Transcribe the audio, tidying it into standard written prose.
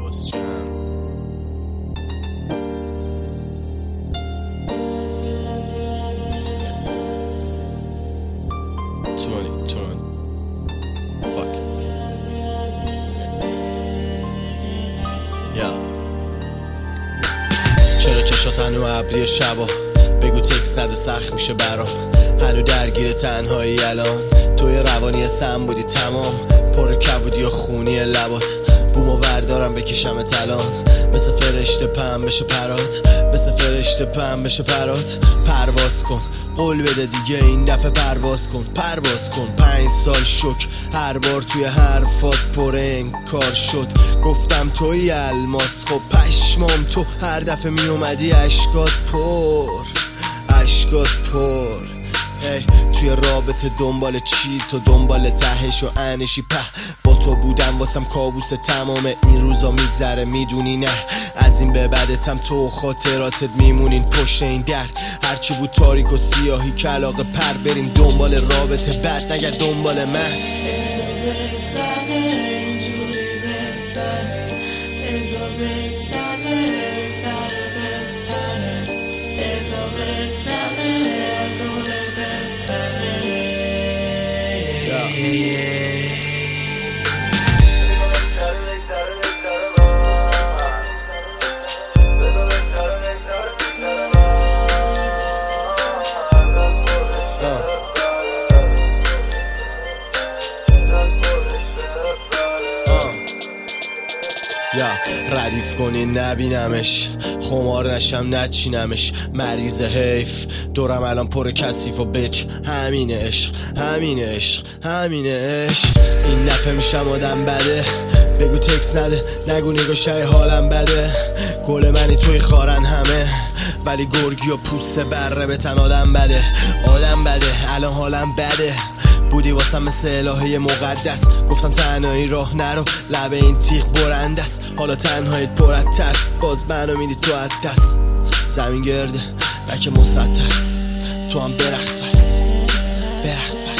باز جمع چرا چشات هنو ابری شبا بگو تکس نده سخت میشه برام هنو درگیر تنهایی الان توی روانی سم بودی تمام پر کبودی و خونی لبات بومو بردارم بکشم الان مثل فرشته پم بشه پرات مثل فرشته پم بشه پرات پرواز کن قول بده دیگه این دفعه پرواز کن 5 سال شک هر بار توی حرفات پر انکار شد گفتم توی الماس خب پشمام تو هر دفعه می اومدی اشکات پر توی رابطه دنبال چی تو دنبال تهش و انشی با تو بودم واسم کابوس تمام این روزا میگذره میدونی نه از این به بعدتم تو خاطراتت میمونین پشت این در هرچی بود تاریک و سیاهی کلاغه پر بریم دنبال رابطه بد نگرد دنبال من ردیف کنین نبینمش خمار نشم نچینمش مریض حیف دورم الان پر کثیف و بچ همینه عشق این نفه میشم آدم بده بگو تکس نده نگو نگاه شای حالم بده گل منی توی خارن همه ولی گرگی و پوست بره به تن آدم بده الان حالم بده بودی واسم مثل الهه مقدس گفتم تنهایی راه نرو لبه این تیغ برنده است حالا تنهاییت پر از ترس باز منو میدی تو از دست زمین گرده بک مسطح تو هم برقص بس